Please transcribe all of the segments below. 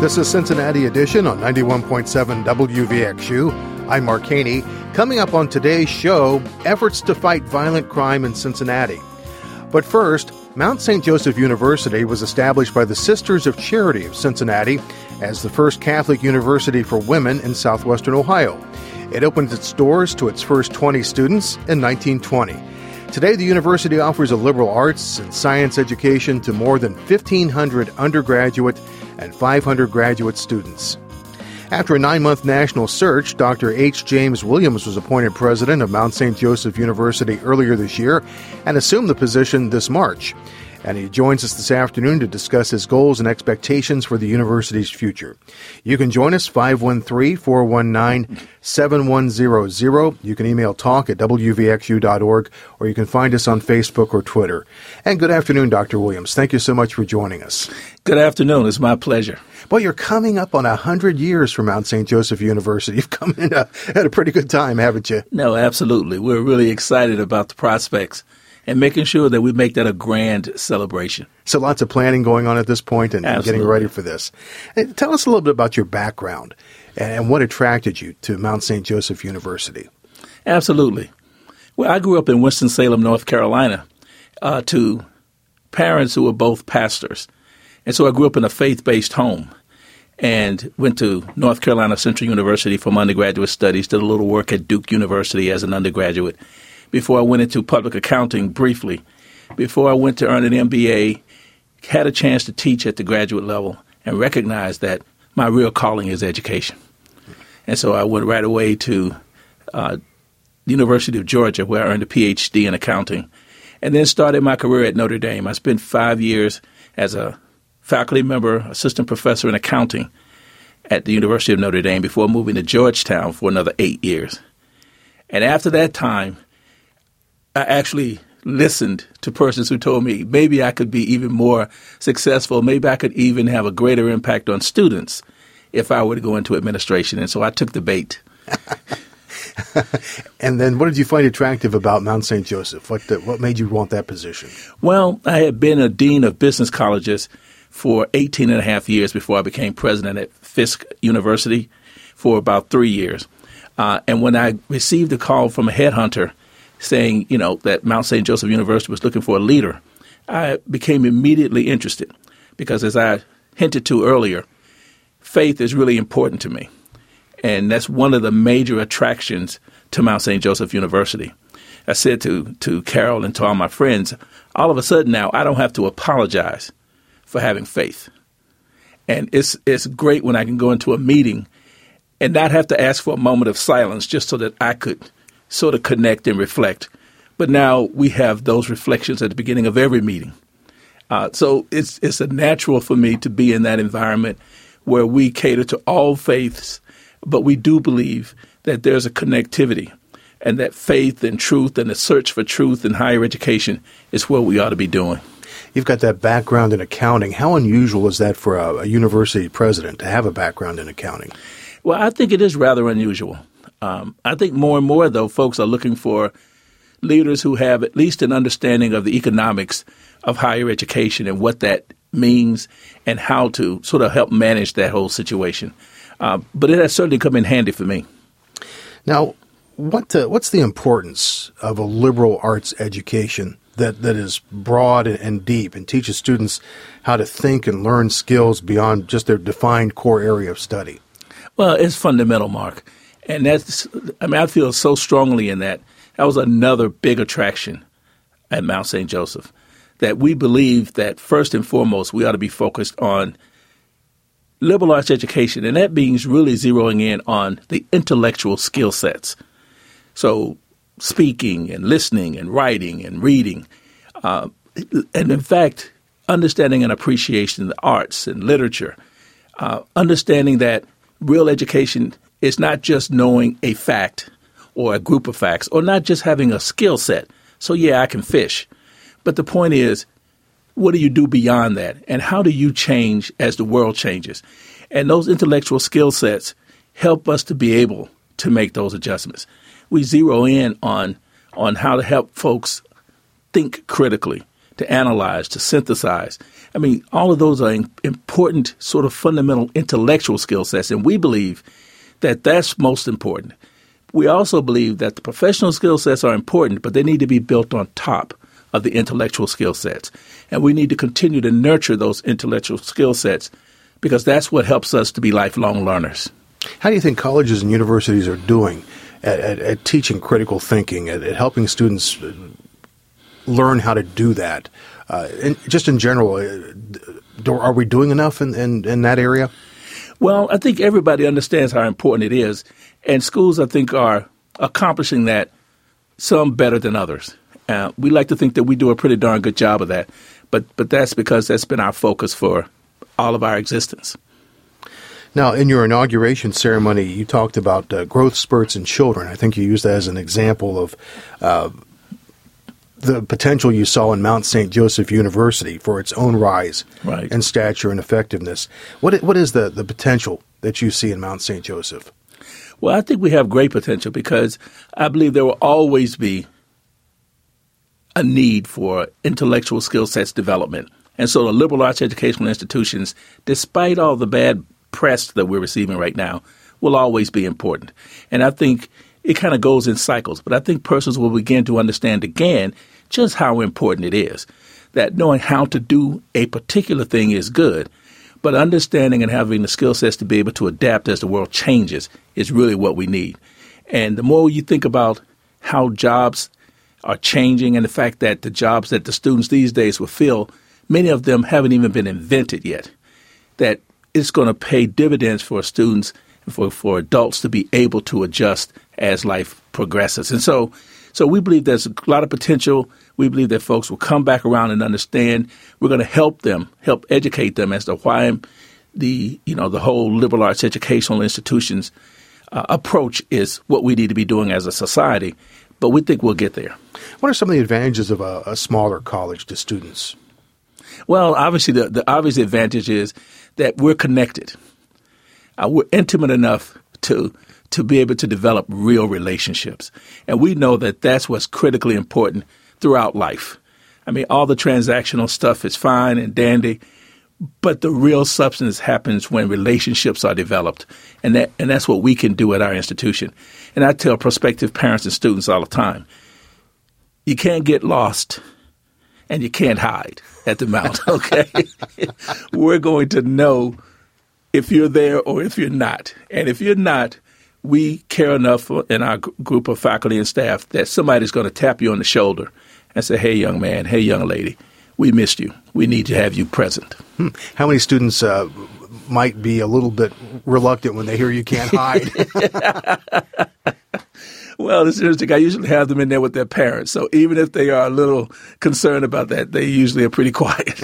This is Cincinnati Edition on 91.7 WVXU. I'm Mark Haney. Coming up on today's show, efforts to fight violent crime in Cincinnati. But first, Mount St. Joseph University was established by the Sisters of Charity of Cincinnati as the first Catholic university for women in southwestern Ohio. It opened its doors to its first 20 students in 1920. Today, the university offers a liberal arts and science education to more than 1,500 undergraduate and 500 graduate students. After a 9-month national search, Dr. H. James Williams was appointed president of Mount St. Joseph University earlier this year and assumed the position this March. And he joins us this afternoon to discuss his goals and expectations for the university's future. You can join us 513-419-7100. You can email talk@wvxu.org, or you can find us on Facebook or Twitter. And good afternoon, Dr. Williams. Thank you so much for joining us. Good afternoon. It's my pleasure. Well, you're coming up on 100 years from Mount St. Joseph University. You've come in at a pretty good time, haven't you? No, absolutely. We're really excited about the prospects and making sure that we make that a grand celebration. So lots of planning going on at this point and getting ready for this. And tell us a little bit about your background and what attracted you to Mount St. Joseph University. Absolutely. Well, I grew up in Winston-Salem, North Carolina, to parents who were both pastors. And so I grew up in a faith-based home and went to North Carolina Central University for my undergraduate studies, did a little work at Duke University as an undergraduate, before I went into public accounting briefly, before I went to earn an MBA, had a chance to teach at the graduate level, and recognized that my real calling is education. And so I went right away to the University of Georgia, where I earned a PhD in accounting, and then started my career at Notre Dame. I spent 5 years as a faculty member, assistant professor in accounting at the University of Notre Dame before moving to Georgetown for another 8 years. And after that time, I actually listened to persons who told me maybe I could be even more successful, maybe I could even have a greater impact on students if I were to go into administration. And so I took the bait. And then what did you find attractive about Mount St. Joseph? What made you want that position? Well, I had been a dean of business colleges for 18 and a half years before I became president at Fisk University for about 3 years. And when I received a call from a headhunter saying, that Mount St. Joseph University was looking for a leader, I became immediately interested because, as I hinted to earlier, faith is really important to me. And that's one of the major attractions to Mount St. Joseph University. I said to Carol and to all my friends, all of a sudden now I don't have to apologize for having faith. And it's great when I can go into a meeting and not have to ask for a moment of silence just so that I could sort of connect and reflect. But now we have those reflections at the beginning of every meeting. So it's a natural for me to be in that environment where we cater to all faiths, but we do believe that there's a connectivity and that faith and truth and the search for truth in higher education is what we ought to be doing. You've got that background in accounting. How unusual is that for a university president to have a background in accounting? Well, I think it is rather unusual. I think more and more, though, folks are looking for leaders who have at least an understanding of the economics of higher education and what that means and how to sort of help manage that whole situation. But it has certainly come in handy for me. Now, what's the importance of a liberal arts education that is broad and deep and teaches students how to think and learn skills beyond just their defined core area of study? Well, it's fundamental, Mark. And I feel so strongly in that. That was another big attraction at Mount St. Joseph, that we believe that first and foremost we ought to be focused on liberal arts education, and that means really zeroing in on the intellectual skill sets. So speaking and listening and writing and reading, and in fact, understanding and appreciation of the arts and literature, understanding that real education is not just knowing a fact or a group of facts or not just having a skill set. So, yeah, I can fish. But the point is, what do you do beyond that? And how do you change as the world changes? And those intellectual skill sets help us to be able to make those adjustments. We zero in on how to help folks think critically, to analyze, to synthesize. I mean, all of those are important sort of fundamental intellectual skill sets, and we believe that that's most important. We also believe that the professional skill sets are important, but they need to be built on top of the intellectual skill sets. And we need to continue to nurture those intellectual skill sets because that's what helps us to be lifelong learners. How do you think colleges and universities are doing at teaching critical thinking, at helping students learn how to do that? And just in general, are we doing enough in that area? Well, I think everybody understands how important it is, and schools, I think, are accomplishing that, some better than others. We like to think that we do a pretty darn good job of that, but that's because that's been our focus for all of our existence. Now, in your inauguration ceremony, you talked about growth spurts in children. I think you used that as an example of the potential you saw in Mount St. Joseph University for its own rise in stature and effectiveness. What is the potential that you see in Mount St. Joseph? Well, I think we have great potential because I believe there will always be a need for intellectual skill sets development. And so the liberal arts educational institutions, despite all the bad press that we're receiving right now, will always be important. And I think it kind of goes in cycles. But I think persons will begin to understand again just how important it is, that knowing how to do a particular thing is good, but understanding and having the skill sets to be able to adapt as the world changes is really what we need. And the more you think about how jobs are changing and the fact that the jobs that the students these days will fill, many of them haven't even been invented yet, that it's going to pay dividends for students, for adults to be able to adjust as life progresses. And so we believe there's a lot of potential. We believe that folks will come back around and understand. We're going to help educate them as to why the whole liberal arts educational institutions approach is what we need to be doing as a society. But we think we'll get there. What are some of the advantages of a smaller college to students? Well, obviously, the obvious advantage is that we're connected. We're intimate enough to be able to develop real relationships. And we know that that's what's critically important throughout life. I mean, all the transactional stuff is fine and dandy, but the real substance happens when relationships are developed. And that's what we can do at our institution. And I tell prospective parents and students all the time, you can't get lost and you can't hide at the Mount, okay? We're going to know if you're there or if you're not. And if you're not, we care enough in our group of faculty and staff that somebody's going to tap you on the shoulder and say, hey, young man, hey, young lady, we missed you. We need to have you present. How many students might be a little bit reluctant when they hear you can't hide? Well, it's interesting. I usually have them in there with their parents. So even if they are a little concerned about that, they usually are pretty quiet.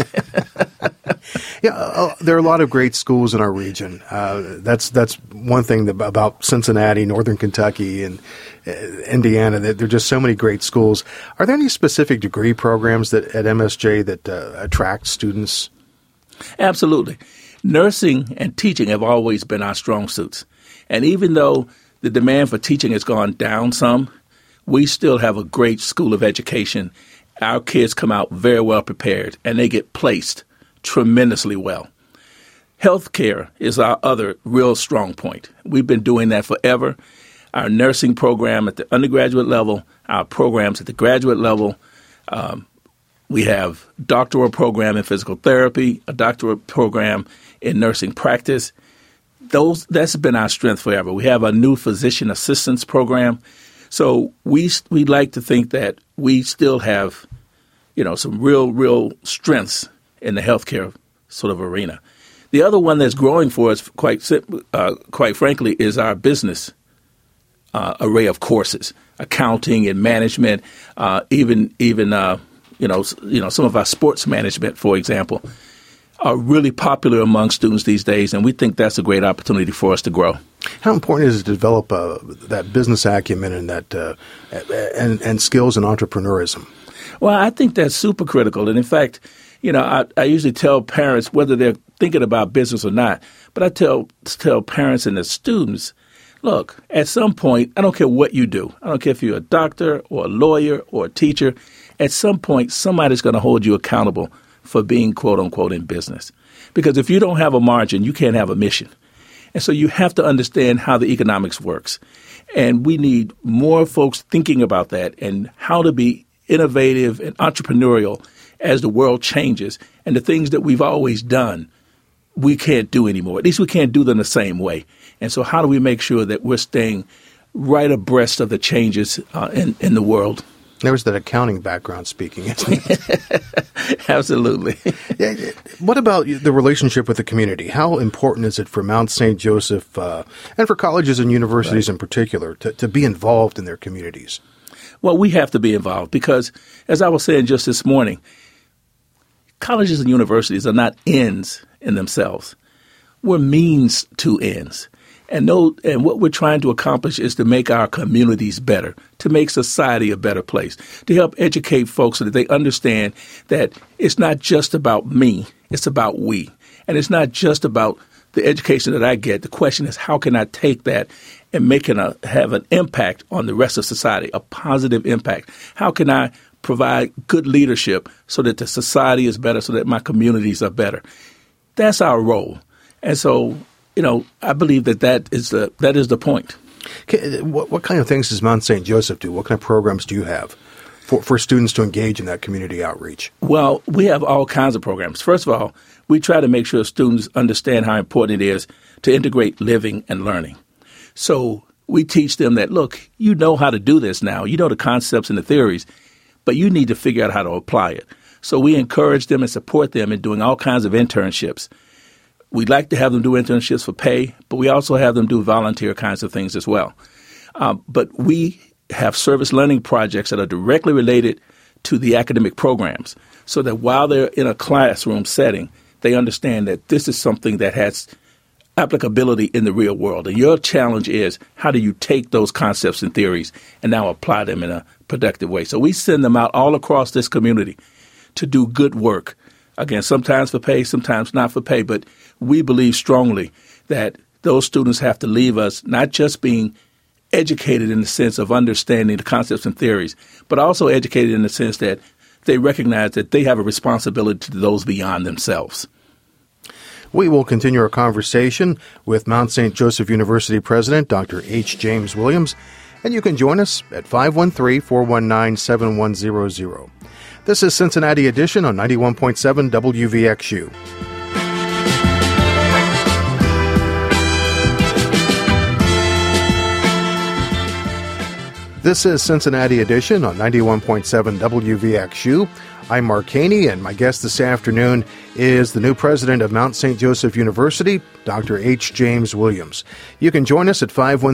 Yeah, there are a lot of great schools in our region. That's one thing about Cincinnati, Northern Kentucky, and Indiana. There are just so many great schools. Are there any specific degree programs at MSJ that attract students? Absolutely. Nursing and teaching have always been our strong suits. And even though the demand for teaching has gone down some, we still have a great school of education. Our kids come out very well prepared, and they get placed tremendously well. Healthcare is our other real strong point. We've been doing that forever. Our nursing program at the undergraduate level, our programs at the graduate level. We have a doctoral program in physical therapy, a doctoral program in nursing practice. That's been our strength forever. We have a new physician assistance program. So we like to think that we still have, some real strengths in the healthcare sort of arena. The other one that's growing for us, quite frankly, is our business array of courses, accounting and management, even some of our sports management, for example, are really popular among students these days, and we think that's a great opportunity for us to grow. How important is it to develop that business acumen and that and skills in entrepreneurism? Well, I think that's super critical, and in fact, I usually tell parents whether they're thinking about business or not, but I tell parents and their students Look, at some point, I don't care what you do. I don't care if you're a doctor or a lawyer or a teacher. At some point, somebody's going to hold you accountable for being, quote unquote, in business. Because if you don't have a margin, you can't have a mission. And so you have to understand how the economics works. And we need more folks thinking about that and how to be innovative and entrepreneurial as the world changes. And the things that we've always done, we can't do anymore. At least we can't do them the same way. And so how do we make sure that we're staying right abreast of the changes in the world? There was that accounting background speaking, isn't it? Absolutely. What about the relationship with the community? How important is it for Mount St. Joseph and for colleges and universities in particular to be involved in their communities? Well, we have to be involved because, as I was saying just this morning, colleges and universities are not ends in themselves. We're means to ends. And what we're trying to accomplish is to make our communities better, to make society a better place, to help educate folks so that they understand that it's not just about me, it's about we. And it's not just about the education that I get. The question is, how can I take that and have an impact on the rest of society, a positive impact? How can I provide good leadership so that the society is better, so that my communities are better? That's our role. And so, I believe that is the point. What kind of things does Mount St. Joseph do? What kind of programs do you have for students to engage in that community outreach? Well, we have all kinds of programs. First of all, we try to make sure students understand how important it is to integrate living and learning. So we teach them that, look, you know how to do this now. You know the concepts and the theories, but you need to figure out how to apply it. So we encourage them and support them in doing all kinds of internships. We'd like to have them do internships for pay, but we also have them do volunteer kinds of things as well. But we have service learning projects that are directly related to the academic programs so that while they're in a classroom setting, they understand that this is something that has applicability in the real world. And your challenge is, how do you take those concepts and theories and now apply them in a productive way? So we send them out all across this community to do good work. Again, sometimes for pay, sometimes not for pay, but we believe strongly that those students have to leave us not just being educated in the sense of understanding the concepts and theories, but also educated in the sense that they recognize that they have a responsibility to those beyond themselves. We will continue our conversation with Mount St. Joseph University President Dr. H. James Williams, and you can join us at 513-419-7100. This is Cincinnati Edition on 91.7 WVXU. This is Cincinnati Edition on 91.7 WVXU. I'm Mark Haney, and my guest this afternoon is the new president of Mount St. Joseph University, Dr. H. James Williams. You can join us at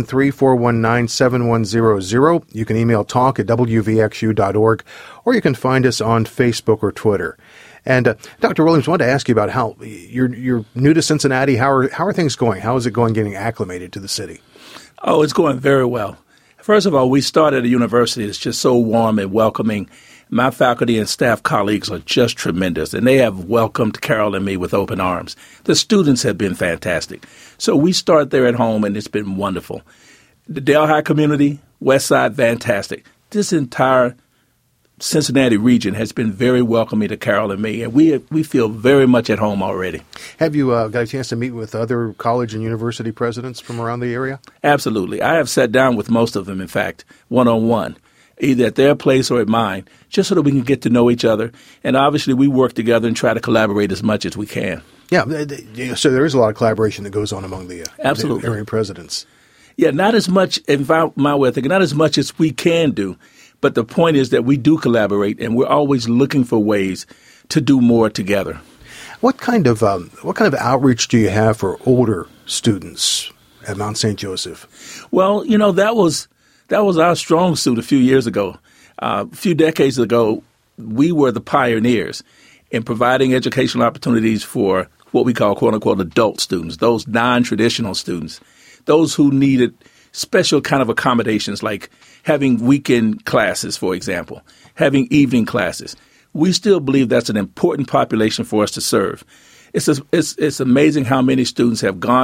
513-419-7100. You can email talk@wvxu.org, or you can find us on Facebook or Twitter. And Dr. Williams, I wanted to ask you about how you're new to Cincinnati. How are things going? How is it going getting acclimated to the city? Oh, it's going very well. First of all, we started a university that's just so warm and welcoming. My faculty and staff colleagues are just tremendous, and they have welcomed Carol and me with open arms. The students have been fantastic. So we start there at home, and it's been wonderful. The Delhi community, West Side, fantastic. This entire Cincinnati region has been very welcoming to Carol and me, and we feel very much at home already. Have you got a chance to meet with other college and university presidents from around the area? Absolutely. I have sat down with most of them, in fact, one-on-one, either at their place or at mine, just so that we can get to know each other. And obviously we work together and try to collaborate as much as we can. Yeah, so there is a lot of collaboration that goes on among the area presidents. Yeah, not as much, in my way of thinking, not as much as we can do. But the point is that we do collaborate, and we're always looking for ways to do more together. What kind of outreach do you have for older students at Mount St. Joseph? Well, that was our strong suit a few years ago. A few decades ago, we were the pioneers in providing educational opportunities for what we call, quote unquote, adult students, those non-traditional students, those who needed special kind of accommodations like having weekend classes, for example, having evening classes. We still believe that's an important population for us to serve. It's amazing how many students have gone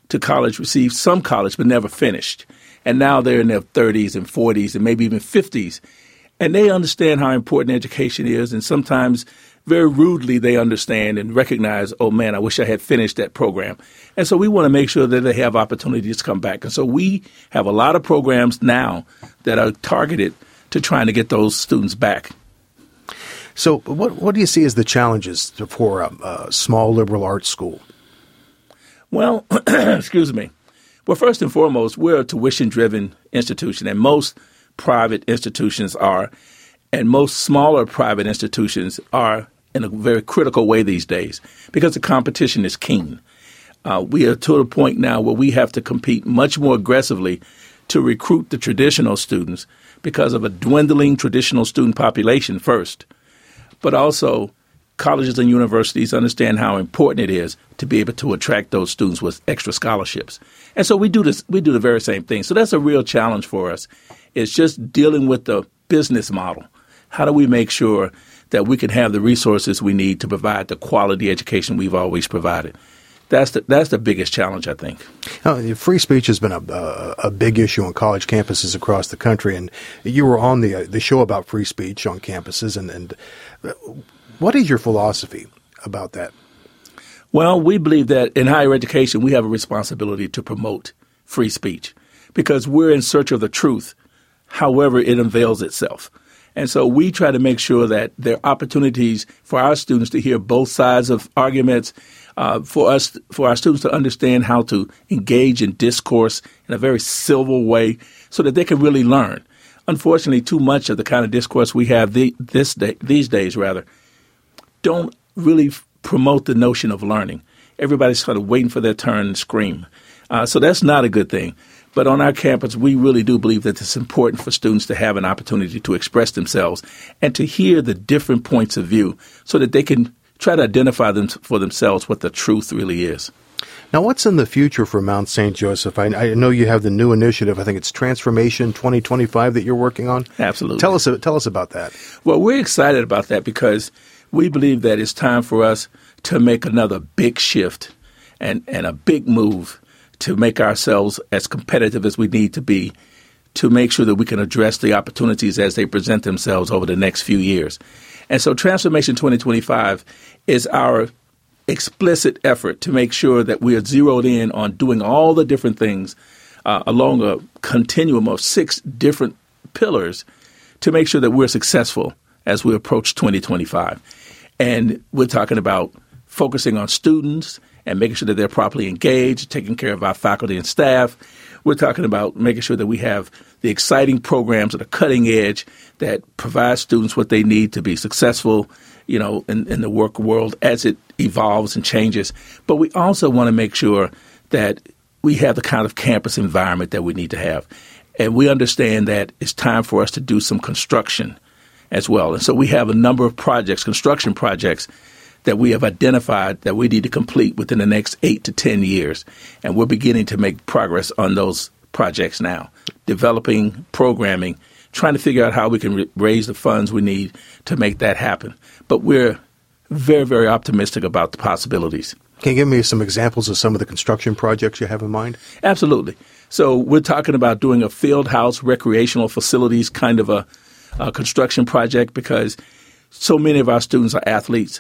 to college received some college but never finished. And now they're in their 30s and 40s and maybe even 50s. And they understand how important education is, and sometimes very rudely they understand and recognize, oh, man, I wish I had finished that program. And so we want to make sure that they have opportunities to come back. And so we have a lot of programs now that are targeted to trying to get those students back. So what do you see as the challenges for a small liberal arts school? Well, excuse me. Well, first and foremost, we're a tuition-driven institution, and most private institutions are, and most smaller private institutions are in a very critical way these days because the competition is keen. We are to the point now where we have to compete much more aggressively to recruit the traditional students because of a dwindling traditional student population first, but also colleges and universities understand how important it is to be able to attract those students with extra scholarships. And so we do the very same thing. So that's a real challenge for us. It's just dealing with the business model. How do we make sure that we can have the resources we need to provide the quality education we've always provided? That's the biggest challenge, I think. Free speech has been a big issue on college campuses across the country, and you were on the show about free speech on campuses. And what is your philosophy about that? Well, we believe that in higher education we have a responsibility to promote free speech because we're in search of the truth, however it unveils itself. And so we try to make sure that there are opportunities for our students to hear both sides of arguments, for our students to understand how to engage in discourse in a very civil way so that they can really learn. Unfortunately, too much of the kind of discourse we have these days don't really promote the notion of learning. Everybody's sort of waiting for their turn to scream. So that's not a good thing. But on our campus, we really do believe that it's important for students to have an opportunity to express themselves and to hear the different points of view so that they can try to identify them for themselves what the truth really is. Now, what's in the future for Mount St. Joseph? I know you have the new initiative. I think it's Transformation 2025 that you're working on. Absolutely. Tell us about that. Well, we're excited about that because we believe that it's time for us to make another big shift and a big move to make ourselves as competitive as we need to be to make sure that we can address the opportunities as they present themselves over the next few years. And so Transformation 2025 is our explicit effort to make sure that we are zeroed in on doing all the different things along a continuum of 6 different pillars to make sure that we're successful as we approach 2025. And we're talking about focusing on students and making sure that they're properly engaged, taking care of our faculty and staff. We're talking about making sure that we have the exciting programs that are cutting edge that provide students what they need to be successful, in the work world as it evolves and changes. But we also want to make sure that we have the kind of campus environment that we need to have. And we understand that it's time for us to do some construction as well. And so we have a number of construction projects, that we have identified that we need to complete within the next 8 to 10 years. And we're beginning to make progress on those projects now, developing, programming, trying to figure out how we can raise the funds we need to make that happen. But we're very, very optimistic about the possibilities. Can you give me some examples of some of the construction projects you have in mind? Absolutely. So we're talking about doing a field house recreational facilities kind of a construction project because so many of our students are athletes.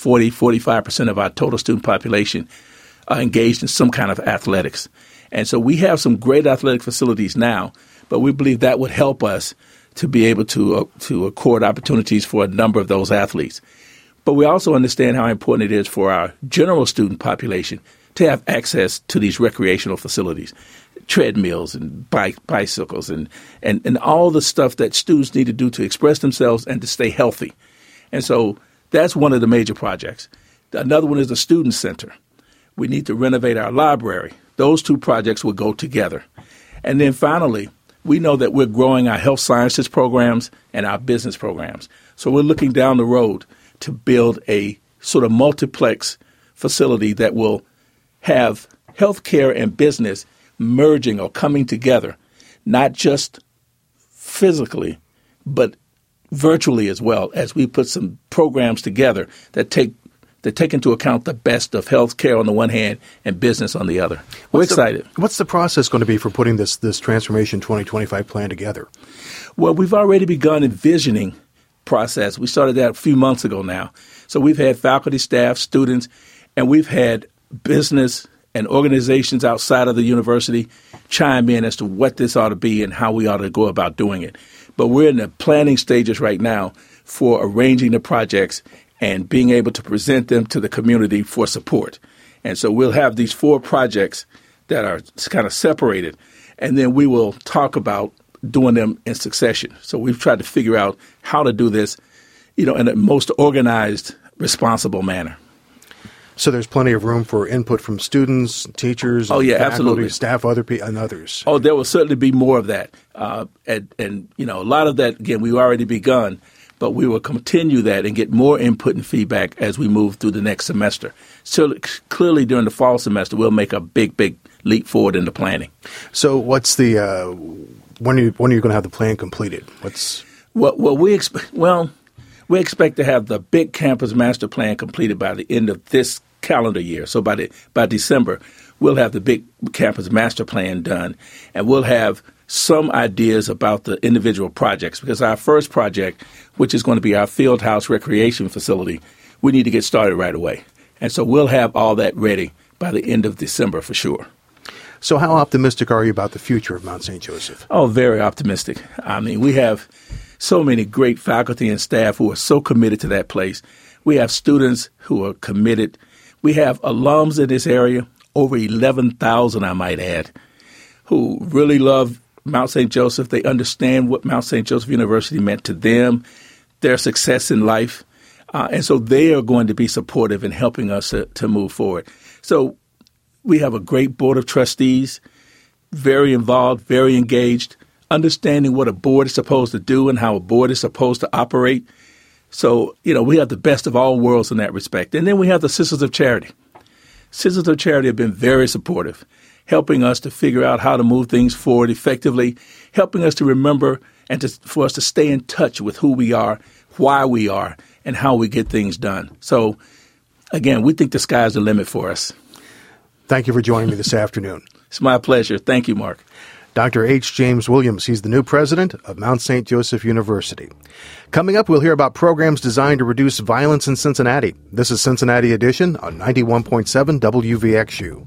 45% of our total student population are engaged in some kind of athletics. And so we have some great athletic facilities now, but we believe that would help us to be able to accord opportunities for a number of those athletes. But we also understand how important it is for our general student population to have access to these recreational facilities, treadmills and bicycles and all the stuff that students need to do to express themselves and to stay healthy. And so that's one of the major projects. Another one is the student center. We need to renovate our library. Those 2 projects will go together. And then finally, we know that we're growing our health sciences programs and our business programs. So we're looking down the road to build a sort of multiplex facility that will have healthcare and business merging or coming together, not just physically, but virtually as well, as we put some programs together that that take into account the best of healthcare on the one hand and business on the other. We're excited. What's the process going to be for putting this Transformation 2025 plan together? Well, we've already begun envisioning process. We started that a few months ago now. So we've had faculty, staff, students, and we've had business and organizations outside of the university chime in as to what this ought to be and how we ought to go about doing it. But we're in the planning stages right now for arranging the projects and being able to present them to the community for support. And so we'll have these 4 projects that are kind of separated, and then we will talk about doing them in succession. So we've tried to figure out how to do this, in the most organized, responsible manner. So there's plenty of room for input from students, teachers, faculty, absolutely, staff, and others. Oh, there will certainly be more of that. And a lot of that, again, we've already begun, but we will continue that and get more input and feedback as we move through the next semester. So clearly during the fall semester, we'll make a big leap forward in the planning. So what's the when are you going to have the plan completed? We expect to have the big campus master plan completed by the end of this calendar year. So by December, we'll have the big campus master plan done, and we'll have some ideas about the individual projects, because our first project, which is going to be our field house recreation facility, we need to get started right away. And so we'll have all that ready by the end of December for sure. So how optimistic are you about the future of Mount St. Joseph? Oh, very optimistic. I mean, we have so many great faculty and staff who are so committed to that place. We have students who are committed. We have alums in this area, over 11,000, I might add, who really love Mount St. Joseph. They understand what Mount St. Joseph University meant to them, their success in life. And so they are going to be supportive in helping us to move forward. So we have a great board of trustees, very involved, very engaged, understanding what a board is supposed to do and how a board is supposed to operate. So, we have the best of all worlds in that respect. And then we have the Sisters of Charity. Sisters of Charity have been very supportive, helping us to figure out how to move things forward effectively, helping us to remember and for us to stay in touch with who we are, why we are, and how we get things done. So, again, we think the sky's the limit for us. Thank you for joining me this afternoon. It's my pleasure. Thank you, Mark. Dr. H. James Williams, he's the new president of Mount St. Joseph University. Coming up, we'll hear about programs designed to reduce violence in Cincinnati. This is Cincinnati Edition on 91.7 WVXU.